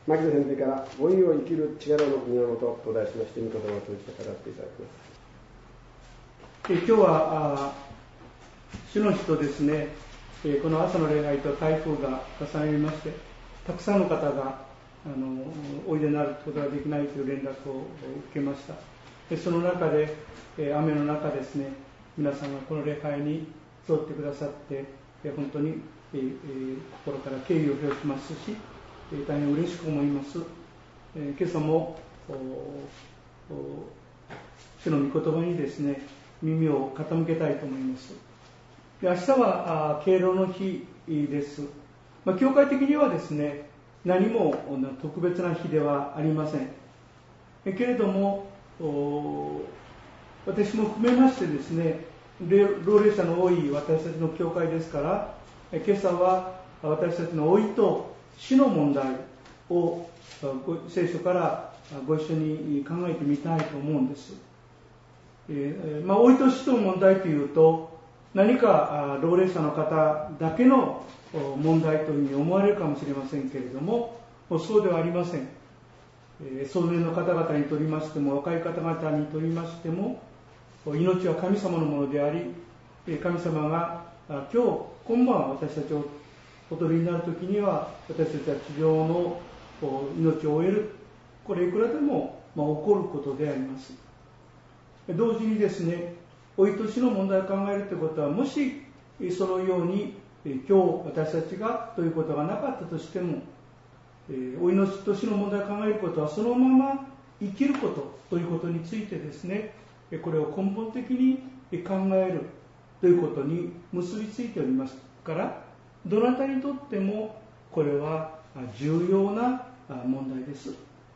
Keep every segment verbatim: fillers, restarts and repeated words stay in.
牧野先生から老いを生きる力の源と題しまして御言葉を通じて語っていただきます。 え今日は主の日とですね、この朝の礼拝と台風が重なりまして、たくさんの方があのおいでになることができないという連絡を受けました。でその中で雨の中ですね、皆さんがこの礼拝に集ってくださって本当に心から敬意を表しますし、大変嬉しく思います。今朝も主の御言葉にですね、耳を傾けたいと思います。明日は敬老の日です。まあ、教会的にはですね、何も特別な日ではありません。けれども、私も含めましてですね、老齢者の多い私たちの教会ですから、今朝は私たちの老いと死の問題を聖書からご一緒に考えてみたいと思うんです。えーまあ、老いと死の問題というと、何か老齢者の方だけの問題というふうに思われるかもしれませんけれども、そうではありません。壮年の方々にとりましても、若い方々にとりましても、命は神様のものであり、神様が今日今晩私たちをお取りになるときには、私たちは地上の命を終える、これいくらでも起こることであります。同時にですね、老いと死の問題を考えるということは、もしそのように今日私たちがということがなかったとしても、老いのと死の問題を考えることはそのまま生きることということについてですね、これを根本的に考えるということに結びついておりますから、どなたにとってもこれは重要な問題です。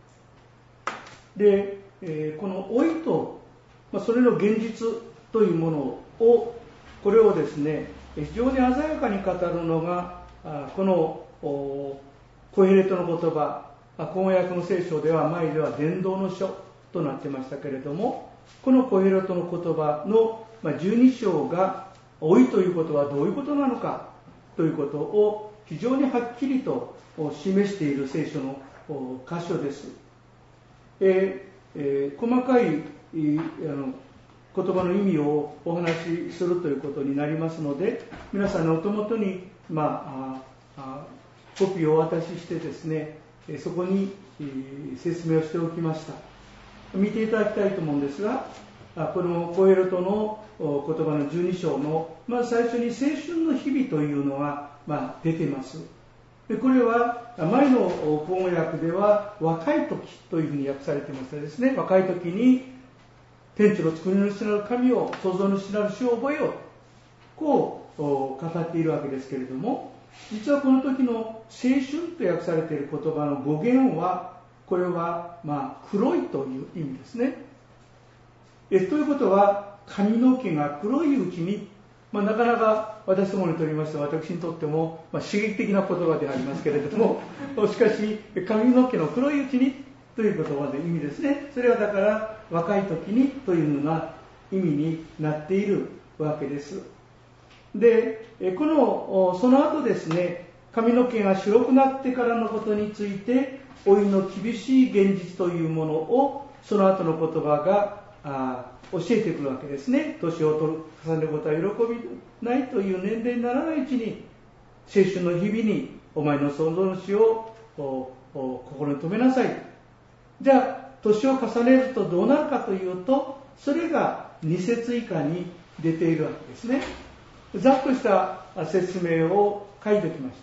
で、この老いとそれの現実というものを、これをですね、非常に鮮やかに語るのがこのコヘレトの言葉、口語訳の聖書では前では伝道の書となってましたけれども、このコヘレトの言葉のじゅうに章が老いということはどういうことなのかということを非常にはっきりと示している聖書の箇所です。えー、細かいあの言葉の意味をお話しするということになりますので、皆さんのお手元に、まあ、あコピーをお渡ししてですね、そこに説明をしておきました。見ていただきたいと思うんですが、このコヘレトの言葉のじゅうに章の、まず最初に青春の日々というのが、まあ、出ています。でこれは前の口語訳では若い時というふうに訳されていますですね、若い時に天地の作り主なる神を、創造主なる主を覚えよう、こう語っているわけですけれども、実はこの時の青春と訳されている言葉の語源は、これはまあ黒いという意味ですね。えということは、髪の毛が黒いうちに、まあ、なかなか私どもにとりましては、私にとっても、まあ、刺激的な言葉でありますけれども、しかし髪の毛の黒いうちにという言葉の意味ですね。それはだから若い時にというような意味になっているわけです。で、このその後ですね、髪の毛が白くなってからのことについて、老いの厳しい現実というものをその後の言葉があ教えてくるわけですね。年を取る重ねることは喜びないという年齢にならないうちに、青春の日々にお前の創造主を心に留めなさい。じゃあ年を重ねるとどうなるかというと、それがに節以下に出ているわけですね。ざっとした説明を書いておきました。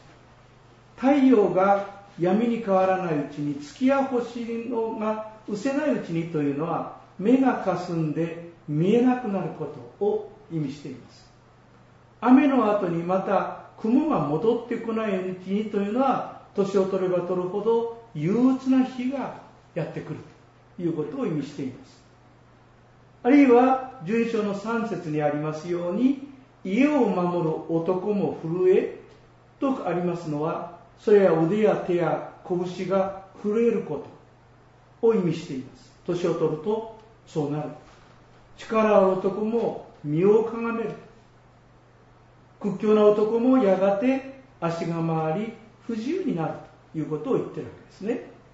太陽が闇に変わらないうちに、月や星のが失せないうちにというのは、目が霞んで見えなくなることを意味しています。雨の後にまた雲が戻ってこないうちにというのは、年を取れば取るほど憂鬱な日がやってくるということを意味しています。あるいはじゅうに章のさん節にありますように、家を守る男も震えとありますのは、それは腕や手や拳が震えることを意味しています。年を取るとそうなる。力ある男も身をかがめる。屈強な男もやがて足が回り不自由になるということを言っているわけですね。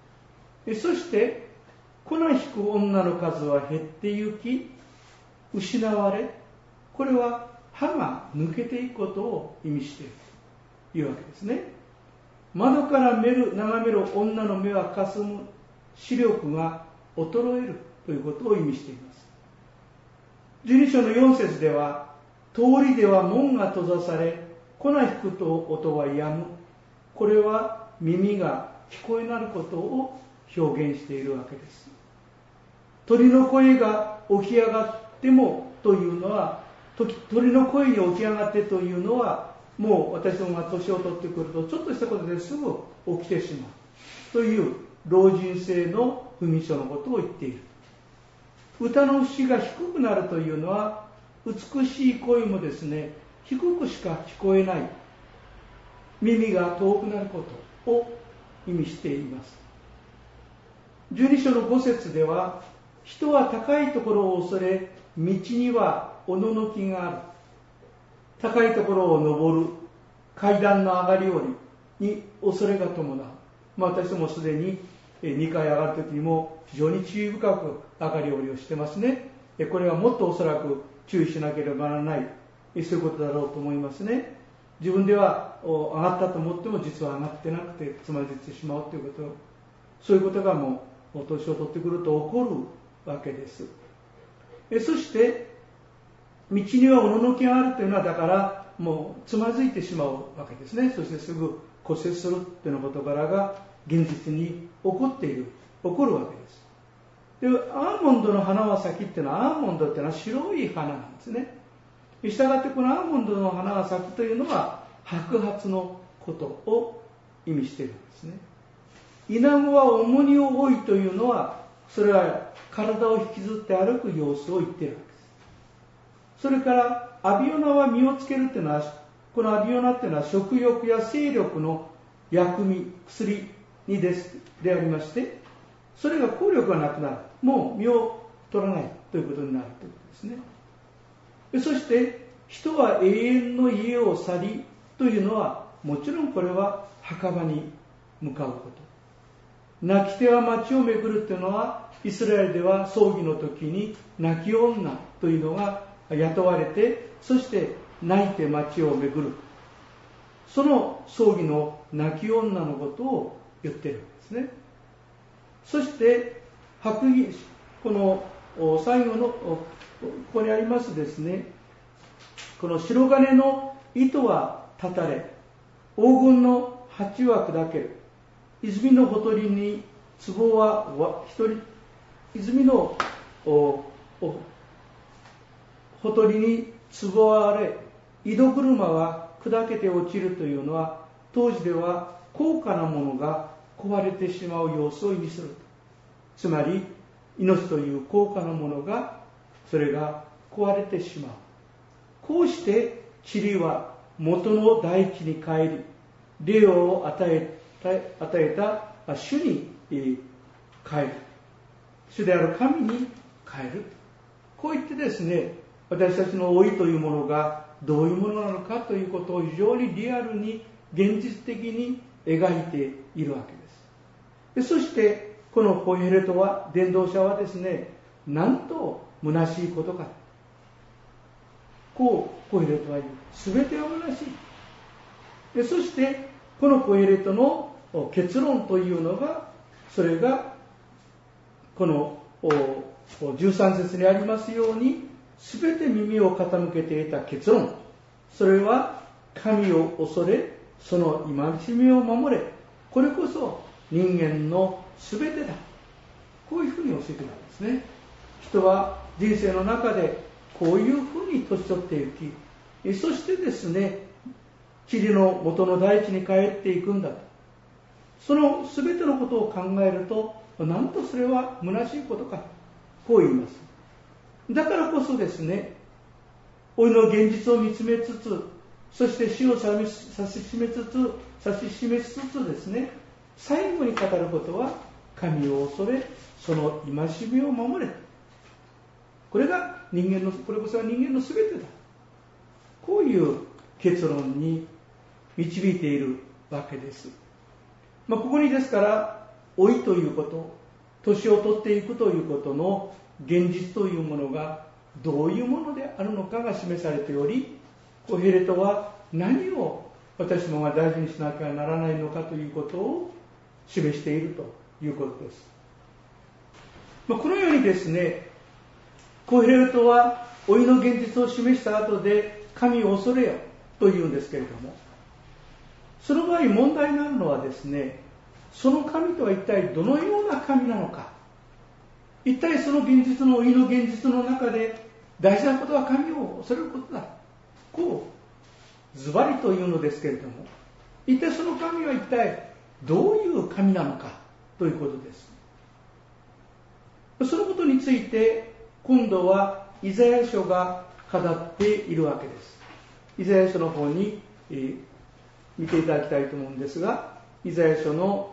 そして粉引く女の数は減ってゆき、失われ、これは歯が抜けていくことを意味しているというわけですね。窓から見る眺める女の目はかすむ、視力が衰えるということを意味しています。じゅうに章のよん節では、通りでは門が閉ざされ、粉引くと音は止む。これは耳が聞こえなることを表現しているわけです。鳥の声が起き上がってもというのは、鳥の声に起き上がってというのは、もう私どもが年を取ってくるとちょっとしたことですぐ起きてしまうという老人性の不眠症のことを言っている。歌の節が低くなるというのは、美しい声もですね、低くしか聞こえない、耳が遠くなることを意味しています。じゅうに章のご節では、人は高いところを恐れ、道にはおののきがある。高いところを登る階段の上がり下りに恐れが伴う。まあ、私どもすでににかい上がるときにも非常に注意深く上がり下りをしてますね。これはもっとおそらく注意しなければならない、そういうことだろうと思いますね。自分では上がったと思っても実は上がってなくてつまずいてしまうということ、そういうことがもう年を取ってくると起こるわけです。そして道にはおののきがあるというのは、だからもうつまずいてしまうわけですね。そしてすぐ骨折するというような事柄が現実に起こっている、起こるわけです。で、アーモンドの花は咲きっていうのは、アーモンドっていうのは白い花なんですね。したがってこのアーモンドの花が咲くというのは白髪のことを意味しているんですね。イナゴは重荷を負いというのは、それは体を引きずって歩く様子を言っているわけです。それからアビオナは実をつけるというのは、このアビオナというのは食欲や精力の薬味、薬にですでありまして、それが効力がなくなる、もう実を取らないということになるということですね。そして人は永遠の家を去りというのは、もちろんこれは墓場に向かうこと。泣き手は町を巡るというのは、イスラエルでは葬儀の時に泣き女というのが雇われて、そして泣いて町を巡る、その葬儀の泣き女のことを言っているんですね。そして白銀、この最後のここにありますですね、この白金の糸は断たれ、黄金の鉢は砕ける、泉のほとりに壺は一人、泉のおおほとりに壺は割れ、井戸車は砕けて落ちるというのは、当時では高価なものが壊れてしまう様子を意味する。つまり命という高価なものが、それが壊れてしまう。こうして塵は元の大地に帰り、霊を与えた、与えた主に帰る。主である神に帰る。こう言ってですね、私たちの老いというものがどういうものなのかということを非常にリアルに現実的に描いているわけです。でそしてこのコヘレトは、伝道者はですね、なんと虚しいことか、こうコヘレトは言う。すべては虚しい。でそしてこのコヘレトの結論というのが、それがこのじゅうさん節にありますように、すべて耳を傾けていた結論、それは神を恐れ、その戒めを守れ、これこそ人間のすべてだ、こういうふうに教えているんですね。人は人生の中でこういうふうに年取っていき、そしてですね、塵の元の大地に帰っていくんだと。そのすべてのことを考えると、なんとそれは虚しいことか、こう言います。だからこそですね、老いの現実を見つめつつ、そして死を指し示つつ、指し示しつつですね、最後に語ることは、神を恐れ、その戒めを守れ。これが人間の、これこそが人間のすべてだ。こういう結論に導いているわけです。まあ、ここにですから、 老いということ、年を取っていくということの現実というものがどういうものであるのかが示されており、コヘレトは何を私もが大事にしなきゃならないのかということを示しているということです。まあ、このようにですね、コヘレトは老いの現実を示した後で神を恐れよというんですけれども、その場合問題になるのはですね、その神とは一体どのような神なのか、一体その現実の老いの現実の中で大事なことは神を恐れることだ、こうズバリというのですけれども、一体その神は一体どういう神なのかということです。そのことについて今度はイザヤ書が語っているわけです。イザヤ書の方に、えー、見ていただきたいと思うんですが、イザヤ書の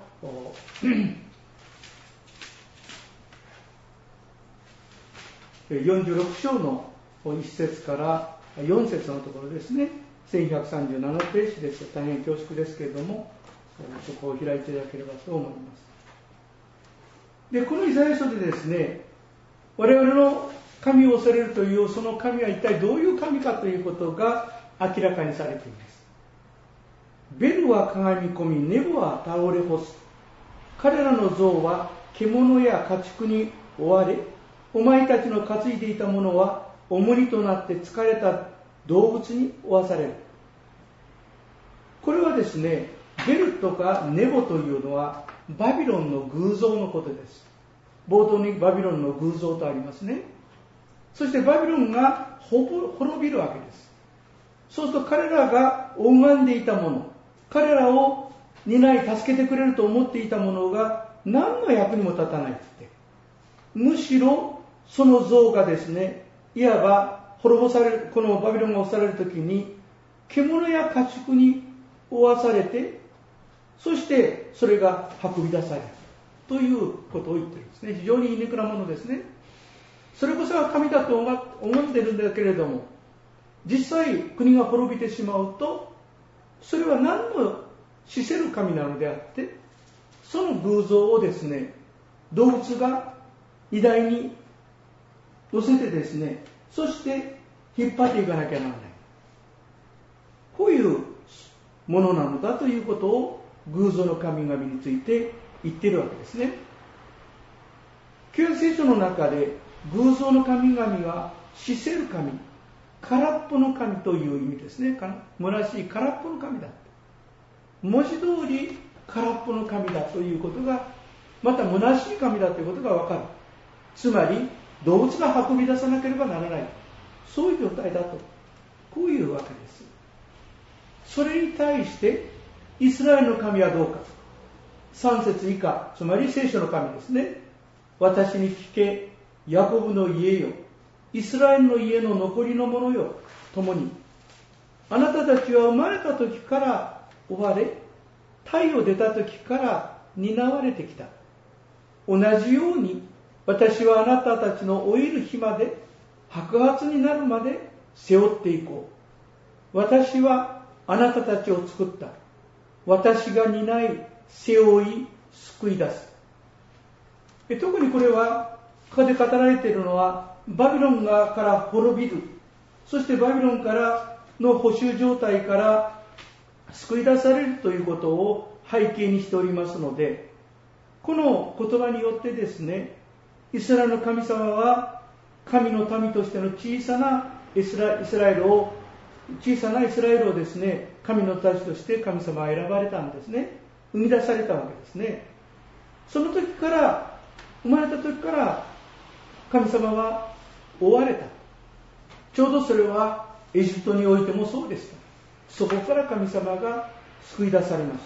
よんじゅうろく章のいち節からよん節のところですね、せんひゃくさんじゅうななページです。大変恐縮ですけれども、そこを開いていただければと思います。で、このイザヤ書でですね、我々の神を恐れるというその神は一体どういう神かということが明らかにされています。ベルはかがみ込み、ネボは倒れ干す。彼らの像は獣や家畜に追われ、お前たちの担いでいたものは重荷となって疲れた動物に追わされる。これはですね、ベルとかネボというのはバビロンの偶像のことです。冒頭にバビロンの偶像とありますね。そしてバビロンが滅びるわけです。そうすると彼らが拝んでいたもの、彼らを担い助けてくれると思っていたものが何の役にも立たないって言って、むしろその像がですね、いわば滅ぼされる、このバビロンが押されるときに獣や家畜に追わされて、そしてそれが運び出されるということを言っているんですね。非常に皮肉なものですね。それこそが神だと思っているんだけれども、実際国が滅びてしまうと、それは何の死せる神なのであって、その偶像をですね、動物が荷台に乗せてですね、そして引っ張っていかなきゃならない。こういうものなのだということを偶像の神々について言っているわけですね。旧約聖書の中で偶像の神々は死せる神、空っぽの神という意味ですね。虚しい空っぽの神だ。文字通り空っぽの神だということが、また虚しい神だということがわかる。つまり動物が運び出さなければならない、そういう状態だと、こういうわけです。それに対してイスラエルの神はどうか。さん節以下、つまり聖書の神ですね。私に聞け、ヤコブの家よ、イスラエルの家の残りの者よ、共にあなたたちは生まれた時から追われ、体を出た時から担われてきた。同じように私はあなたたちの老いる日まで、白髪になるまで背負っていこう。私はあなたたちを作った。私が担い、背負い、救い出す。特にこれは、ここで語られているのは、バビロン側から滅びる、そしてバビロンからの捕囚状態から救い出されるということを背景にしておりますので、この言葉によってですね、イスラエルの神様は神の民としての小さなイスラ、イスラエルを小さなイスラエルをですね、神のたちとして神様は選ばれたんですね。生み出されたわけですね。その時から、生まれた時から神様は追われた。ちょうどそれはエジプトにおいてもそうでした。そこから神様が救い出されました。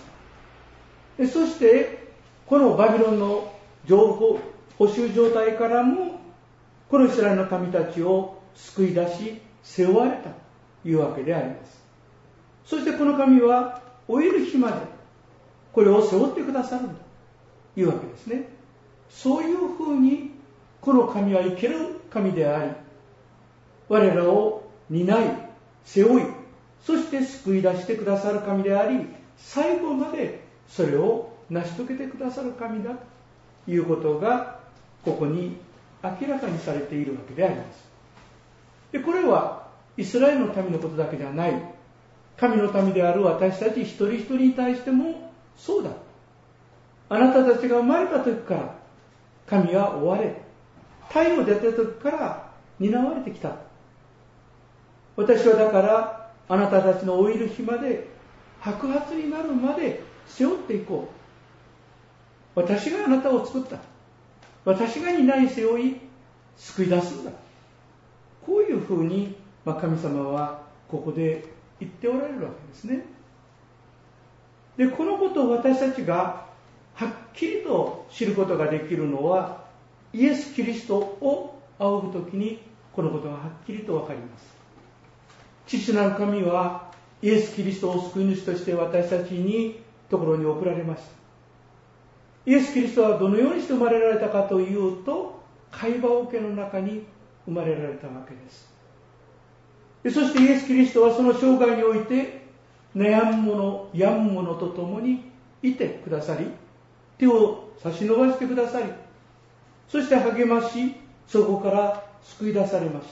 でそしてこのバビロンの情報捕囚状態からもこのイスラエルの神たちを救い出し背負われたというわけであります。そしてこの神は老いる日までこれを背負ってくださるんだというわけですね。そういうふうにこの神は生ける神であり、我らを担い背負い、そして救い出してくださる神であり、最後までそれを成し遂げてくださる神だということがここに明らかにされているわけであります。でこれはイスラエルの民のことだけじゃない、神の民である私たち一人一人に対してもそうだ。あなたたちが生まれた時から神は追われ、太陽出た時から担われてきた。私はだからあなたたちの老いる日まで、白髪になるまで背負っていこう。私があなたを作った。私が担い背負い救い出すんだ。こういうふうに、まあ、神様はここで言っておられるわけですね。でこのことを私たちがはっきりと知ることができるのは、イエス・キリストを仰ぐときにこのことがはっきりとわかります。父なる神はイエス・キリストを救い主として私たちにところに送られました。イエス・キリストはどのようにして生まれられたかというと、貝羽桶の中に生まれられたわけです。でそしてイエス・キリストはその生涯において悩む者、病む者と共にいてくださり、手を差し伸ばしてくださり、そして励まし、そこから救い出されました。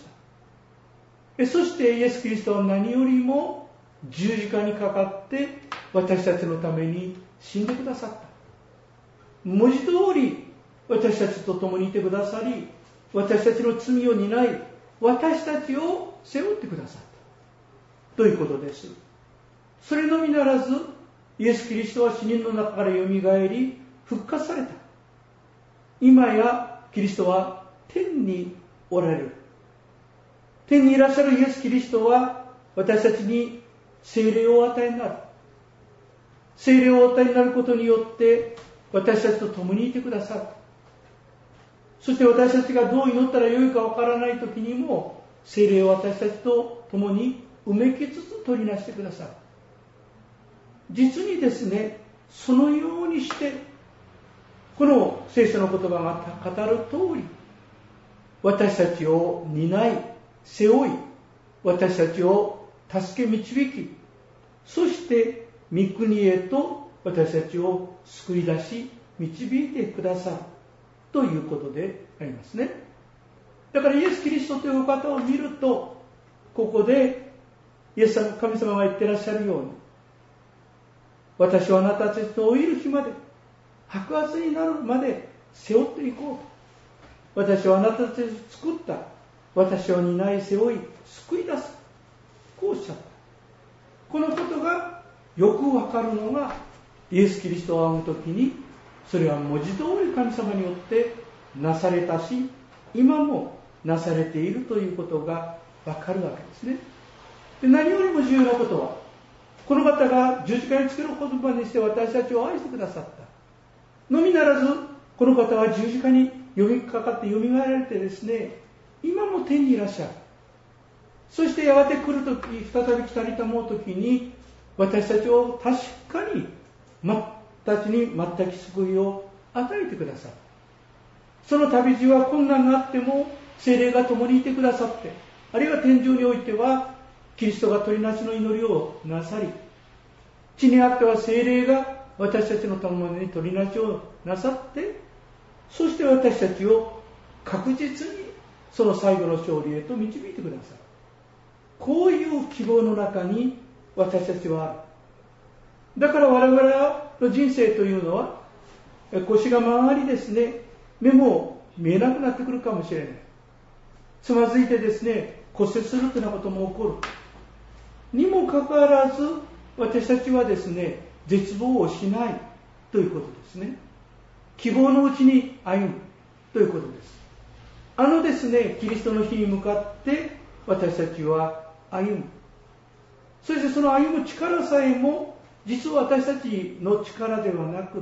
そしてイエス・キリストは何よりも十字架にかかって私たちのために死んでくださった。文字通り私たちと共にいてくださり、私たちの罪を担い、私たちを背負ってくださったということです。それのみならず、イエス・キリストは死人の中からよみがえり復活された。今やキリストは天におられる。天にいらっしゃるイエス・キリストは私たちに聖霊をお与えになる。聖霊をお与えになることによって私たちと共にいてくださる。そして私たちがどう祈ったらよいかわからないときにも、聖霊を私たちと共にうめきつつ取りなしてくださる。実にですね、そのようにしてこの聖書の言葉が語る通り、私たちを担い背負い、私たちを助け導き、そして御国へと私たちを救い出し導いてくださるということでありますね。だからイエス・キリストというお方を見ると、ここでイエス様、神様が言ってらっしゃるように、私はあなたたちと老いる日まで、白髪になるまで背負っていこうと。私はあなたたちを作った。私を担い背負い救い出す。こうおっしゃった。このことがよくわかるのが、イエス・キリストを仰ぐときに、それは文字通り神様によってなされたし、今もなされているということがわかるわけですね。で、何よりも重要なことは、この方が十字架につける言葉にして私たちを愛してくださったのみならず、この方は十字架に呼びかかってよみがえられてですね、今も天にいらっしゃる。そしてやがて来るとき、再び来たりたもうときに、私たちを確かにたちに全く救いを与えてくださる。その旅路は困難があっても聖霊が共にいてくださって、あるいは天上においてはキリストが取りなしの祈りをなさり、地にあっては聖霊が私たちの共に取りなしをなさって、そして私たちを確実にその最後の勝利へと導いてくださる。こういう希望の中に私たちはある。だから我々の人生というのは、腰が曲がりですね、目も見えなくなってくるかもしれない。つまずいてですね、骨折するというようなことも起こる。にもかかわらず、私たちはですね、絶望をしないということですね。希望のうちに歩むということです。あのですね、キリストの日に向かって私たちは歩む。そしてその歩む力さえも、実は私たちの力ではなくって、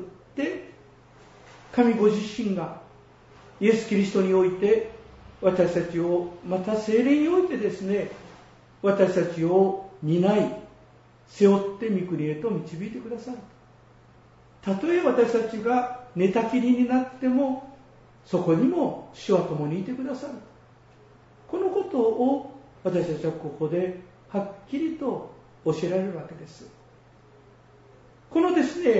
神ご自身がイエス・キリストにおいて私たちを、また聖霊においてですね、私たちを担い背負って御国へと導いてくださる。たとえ私たちが寝たきりになっても、そこにも主は共にいてくださる。このことを私たちはここではっきりと教えられるわけです。このですね、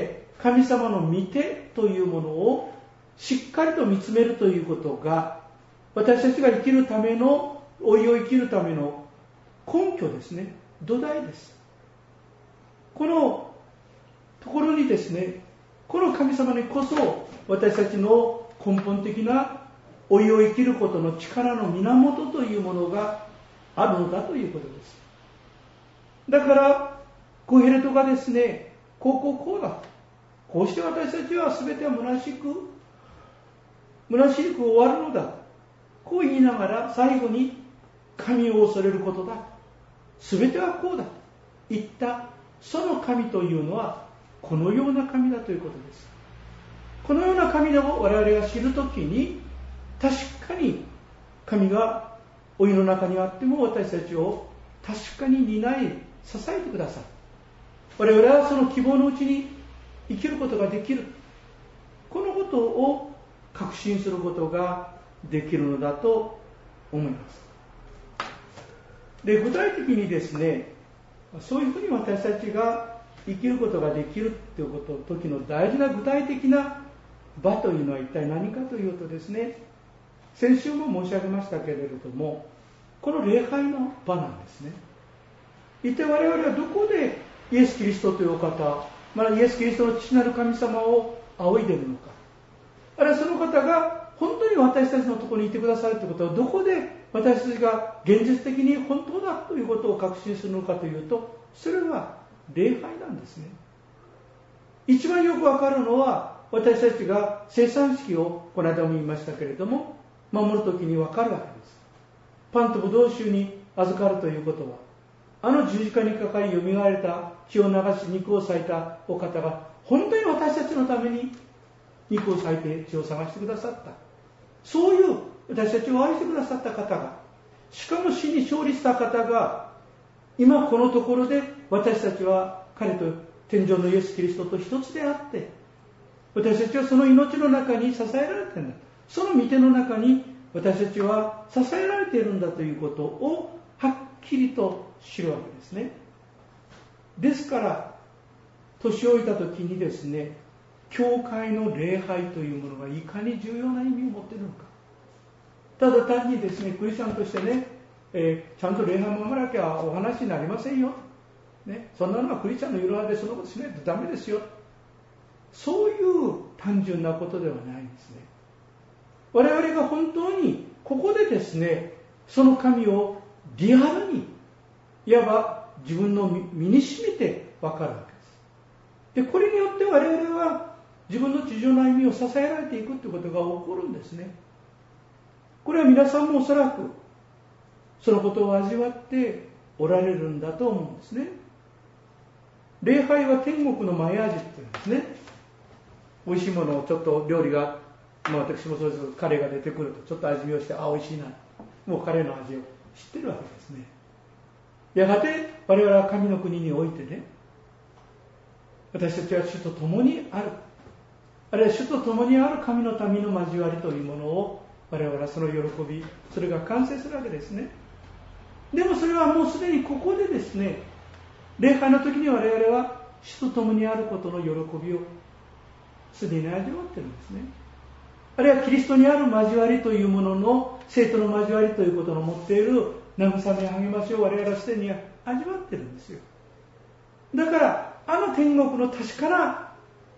神様の御手というものをしっかりと見つめるということが、私たちが生きるための、老いを生きるための根拠ですね、土台です。このところにですね、この神様にこそ私たちの根本的な老いを生きることの力の源というものがあるのだということです。だからコヘレトがですね、こうこうこうだ、こうして私たちは全ては虚しく虚しく終わるのだ、こう言いながら最後に神を恐れることだ、全てはこうだと言ったその神というのはこのような神だということです。このような神を我々が知るときに、確かに神が老いの中にあっても私たちを確かに担い支えてくださる。我々はその希望のうちに生きることができる、このことを確信することができるのだと思います。で、具体的にですね、そういうふうに私たちが生きることができるということ時の大事な具体的な場というのは一体何かというとですね、先週も申し上げましたけれども、この礼拝の場なんですね。一体我々はどこでイエス・キリストというお方、またイエス・キリストの父なる神様を仰いでいるのか、あるいはその方が本当に私たちのところにいてくださるということはどこで私たちが現実的に本当だということを確信するのかというと、それは礼拝なんですね。一番よくわかるのは、私たちが生産式をこの間も言いましたけれども守るときにわかるわけです。パンとブドウ酒に預かるということは、あの十字架にかかりよみがえれた血を流し肉を裂いたお方が本当に私たちのために肉を裂いて血を探してくださった、そういう私たちを愛してくださった方が、しかも死に勝利した方が今このところで私たちは彼と天上のイエス・キリストと一つであって、私たちはその命の中に支えられているんだ、その御手の中に私たちは支えられているんだということをはっきりと知るわけですね。ですから年老いた時にですね、教会の礼拝というものがいかに重要な意味を持っているのか。ただ単にですね、クリスチャンとしてね、えー、ちゃんと礼拝を守らなきゃお話になりませんよ、ね、そんなのはクリスチャンのいろはでそのことしないとダメですよ、そういう単純なことではないんですね。我々が本当にここでですね、その神をリアルに、いわば自分の身に染みて分かるわけです。で、これによって我々は自分の地上の歩みを支えられていくということが起こるんですね。これは皆さんもおそらくそのことを味わっておられるんだと思うんですね。礼拝は天国の前味っていうんですね。美味しいものをちょっと料理が、まあ、私もそうですけど、カレーが出てくるとちょっと味見をして、あ、美味しいな、もうカレーの味を知ってるわけですね。やがて我々は神の国においてね、私たちは主と共にある、あるいは主と共にある神の民の交わりというものを、我々はその喜び、それが完成するわけですね。でもそれはもうすでにここでですね、礼拝の時に我々は主と共にあることの喜びをすでに味わっているんですね。あるいはキリストにある交わりというものの、生徒の交わりということの持っている慰め励ましを我々はすでに味わっているんですよ。だからあの天国の確かな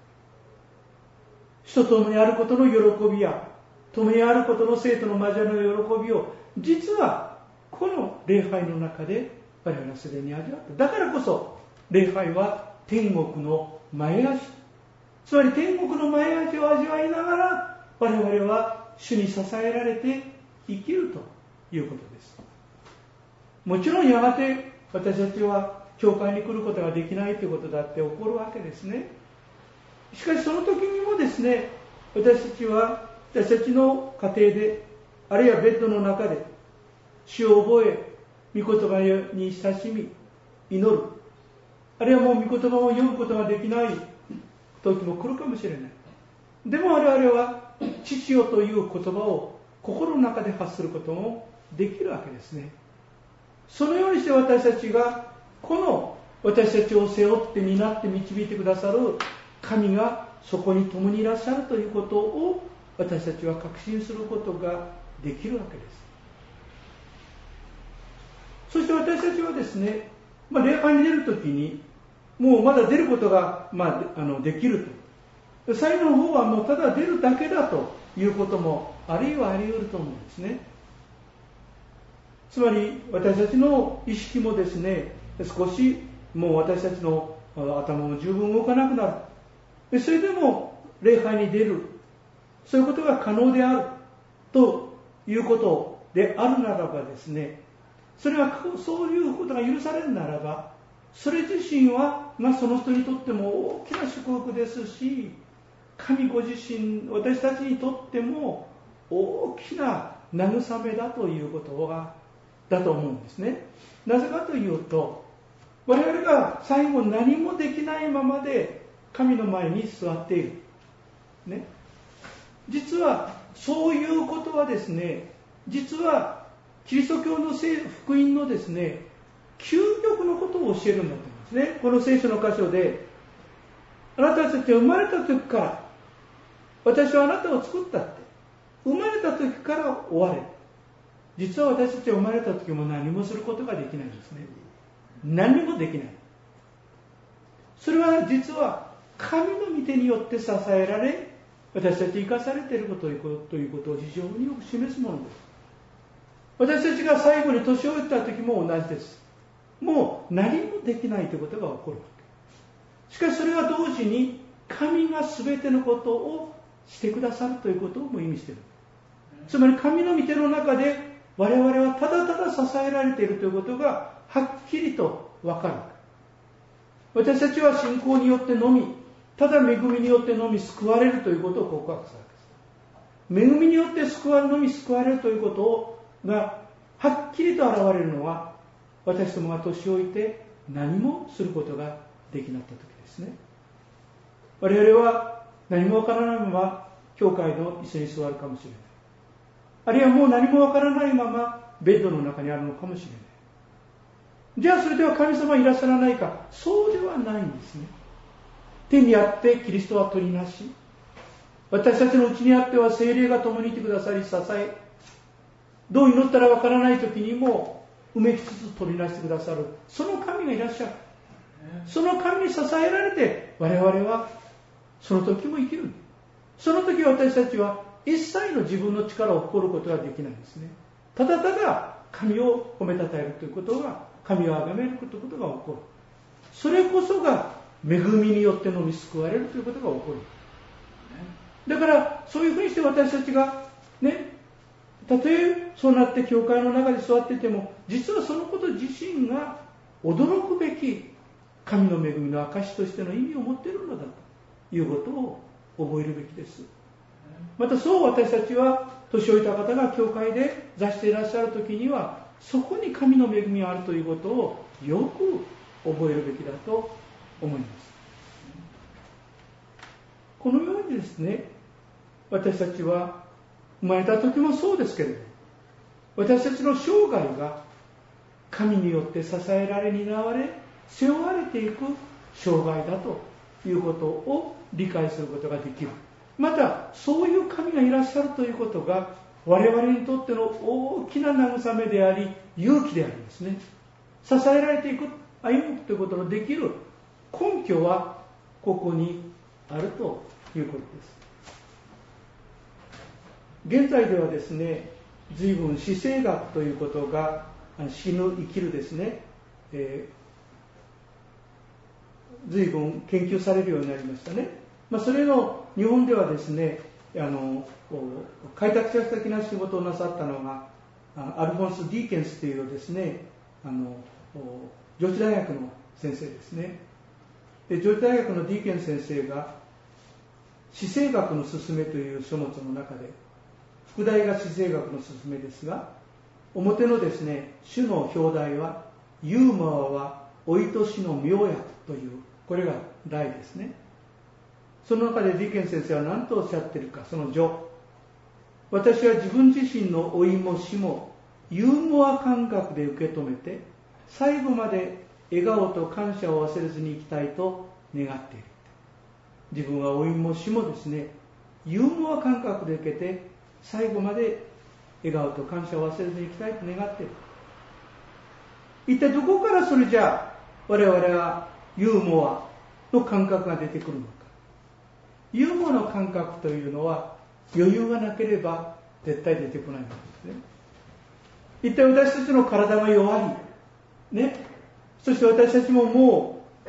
主と共にあることの喜びや、共にあることの生徒の交わりの喜びを、実はこの礼拝の中で我々はすでに味わっている。だからこそ礼拝は天国の前味、つまり天国の前味を味わいながら我々は主に支えられて生きるということです。もちろんやがて私たちは教会に来ることができないということだって起こるわけですね。しかしその時にもですね、私たちは私たちの家庭で、あるいはベッドの中で主を覚え、御言葉に親しみ祈る、あるいはもう御言葉を読むことができない時も来るかもしれない。でも我々は父よという言葉を心の中で発することもできるわけですね。そのようにして私たちがこの私たちを背負って担って導いてくださる神がそこに共にいらっしゃるということを私たちは確信することができるわけです。そして私たちはですね、まあ、礼拝に出るときにもうまだ出ることが、まあ、あのできると、最後の方はもうただ出るだけだということもあるいはあり得ると思うんですね。つまり私たちの意識もですね、少しもう私たちの頭も十分動かなくなる、それでも礼拝に出る、そういうことが可能であるということであるならばですね、それはそういうことが許されるならば、それ自身は、まあ、その人にとっても大きな祝福ですし、神ご自身、私たちにとっても大きな慰めだということがだと思うんですね。なぜかというと、我々が最後何もできないままで神の前に座っている、ね、実はそういうことはですね、実はキリスト教の福音のですね、究極のことを教えるんだと思うんですね。この聖書の箇所で、あなたたちは生まれた時から私はあなたを作ったって、生まれた時から終われ。実は私たちは生まれた時も何もすることができないんですね。何もできない。それは実は神の御手によって支えられ、私たち生かされていることということを非常によく示すものです。私たちが最後に年老いた時も同じです。もう何もできないということが起こるわけ。しかしそれは同時に神が全てのことをしてくださるということをも意味している。つまり神の御手の中で我々はただただ支えられているということがはっきりと分かる。私たちは信仰によってのみ、ただ恵みによってのみ救われるということを告白するわけです。恵みによって救われるのみ救われるということがはっきりと現れるのは、私どもが年老いて何もすることができなかった時ですね。我々は何もわからないまま教会の椅子に座るかもしれない。あるいはもう何もわからないままベッドの中にあるのかもしれない。じゃあそれでは神様いらっしゃらないか。そうではないんですね。天にあってキリストは取りなし、私たちのうちにあっては聖霊が共にいてくださり支え、どう祈ったらわからない時にも埋めつつ取りなしてくださる、その神がいらっしゃる。その神に支えられて我々はその時も生きる。その時私たちは一切の自分の力を誇ることができないんですね。ただただ神を褒めたたえるということが、神を崇めるということが起こる。それこそが恵みによってのみ救われるということが起こる。だからそういうふうにして私たちがね、たとえそうなって教会の中で座っていても、実はそのこと自身が驚くべき神の恵みの証としての意味を持っているのだということを覚えるべきです。またそう私たちは年老いた方が教会で座していらっしゃるときには、そこに神の恵みがあるということをよく覚えるべきだと思います。このようにですね、私たちは生まれた時もそうですけれど、私たちの生涯が神によって支えられ担われ背負われていく生涯だということを理解することができる。またそういう神がいらっしゃるということが我々にとっての大きな慰めであり勇気でありますね。支えられていく、歩むということのできる根拠はここにあるということです。現在ではですね、随分死生学ということが、死ぬ生きるですね、えー、随分研究されるようになりましたね。まあ、それの日本ではですね、あの開拓者的な仕事をなさったのがアルフォンス・ディーケンスというですね、あの上智大学の先生ですね。で上智大学のディーケンス先生が死生学のすすめという書物の中で、副題が死生学のすすめですが、表のですね、主の表題はユーモアは老いと死の妙薬という、これが題ですね。その中でディケン先生は何とおっしゃっているか、その序、私は自分自身の老いも死もユーモア感覚で受け止めて、最後まで笑顔と感謝を忘れずにいきたいと願っている。 自分は老いも死もですね、ユーモア感覚で受けて最後まで笑顔と感謝を忘れずにいきたいと願っている。一体どこからそれじゃあ我々はユーモアの感覚が出てくるのか。ユーモアの感覚というのは余裕がなければ絶対出てこないんですね。一体私たちの体が弱い、ね、そして私たちももう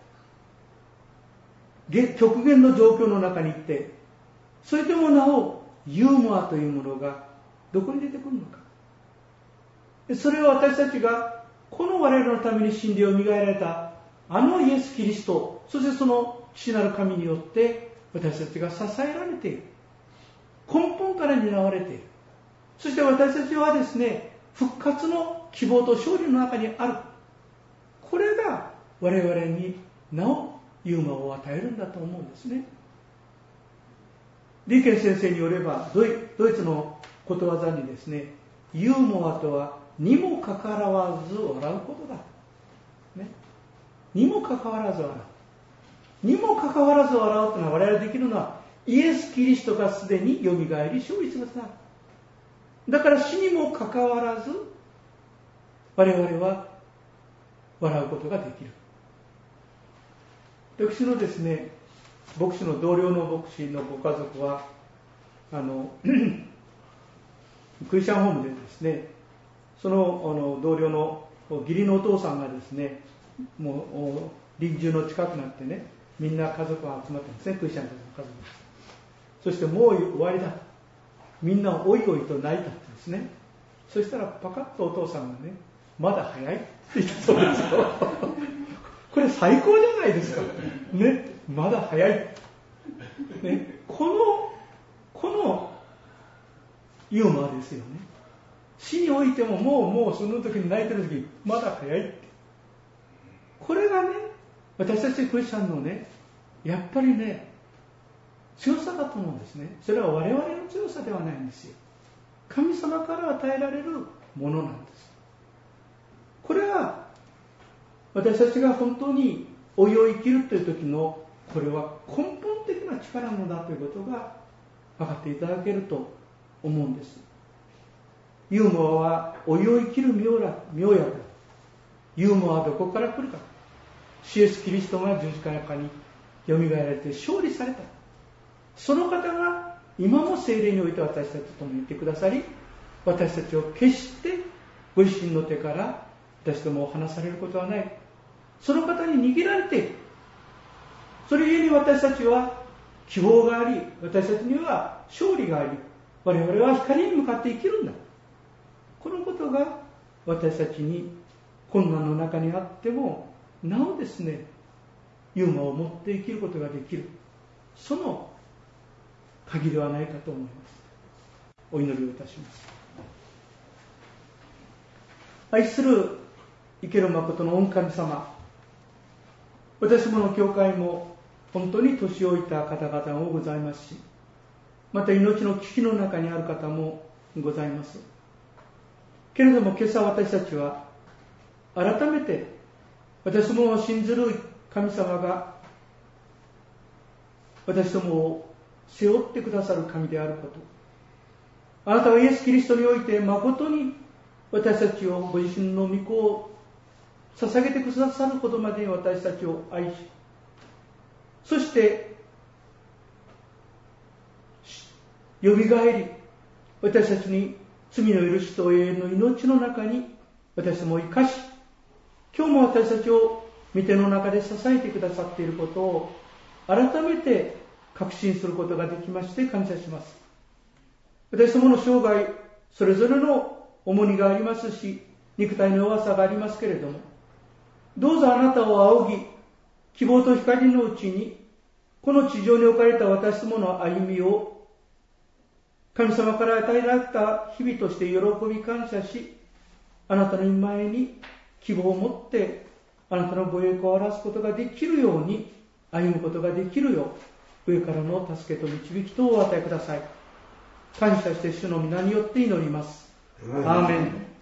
極限の状況の中にいて、それでもなおユーモアというものがどこに出てくるのか。それは私たちがこの我々のために死んでよみがえられたあのイエス・キリスト、そしてその父なる神によって私たちが支えられている。根本から担われている。そして私たちはですね、復活の希望と勝利の中にある。これが我々になおユーモアを与えるんだと思うんですね。リーケン先生によれば、ドイ、ドイツのことわざにですね、ユーモアとはにもかかわらず笑うことだ、ね、にもかかわらず笑う、にもかかわらず笑うというのは我々ができるのはイエス・キリストがすでによみがえり勝利するからだ。だから死にもかかわらず我々は笑うことができる。私のですね、牧師の同僚の牧師のご家族はあのクリスチャンホームでですね、その、あの同僚の義理のお父さんがですね、もう臨終の近くなってね、みんな家族が集まってますね、クリスチャンの家族。そしてもう終わりだ、みんなおいおいと泣いたんですね。そしたらパカッとお父さんがね、まだ早いって言ったそうですよ。これ最高じゃないですかね、まだ早い、ね、このこのユーモアですよね。死においてももうもうその時に泣いてる時にまだ早いって、これがね、私たちクリスチャンのね、やっぱりね、強さだと思うんですね。それは我々の強さではないんですよ。神様から与えられるものなんです。これは私たちが本当に老いを生きるという時の、これは根本的な力なのだということが分かっていただけると思うんです。ユーモアは老いを生きる妙薬。ユーモアはどこから来るか。イエス・キリストが十字架によみがえられて勝利された。その方が今も聖霊において私たちと共にいてくださり、私たちを決してご自身の手から私とも離されることはない。その方に握られている。それゆえに私たちは希望があり、私たちには勝利があり、我々は光に向かって生きるんだ。このことが私たちに困難の中にあってもなおですね、ユーモアを持って生きることができる、その鍵ではないかと思います。お祈りをいたします。愛する生ける誠の御神様、私もの教会も本当に年老いた方々もございますし、また命の危機の中にある方もございます。けれども今朝私たちは改めて私どもを信ずる神様が私どもを背負ってくださる神であること、あなたはイエス・キリストにおいて誠に私たちをご自身の御子を捧げてくださるほどまでに私たちを愛し、そしてよみがえり、私たちに罪の許しと永遠の命の中に私どもを生かし、今日も私たちを御手の中で支えてくださっていることを改めて確信することができまして感謝します。私どもの生涯それぞれの重荷がありますし、肉体の弱さがありますけれども、どうぞあなたを仰ぎ、希望と光のうちにこの地上に置かれた私どもの歩みを神様から与えられた日々として喜び感謝し、あなたの御前に希望を持ってあなたのご栄光を表すことができるように歩むことができるよう、上からの助けと導きとをお与えください。感謝して主の皆によって祈ります。アーメン。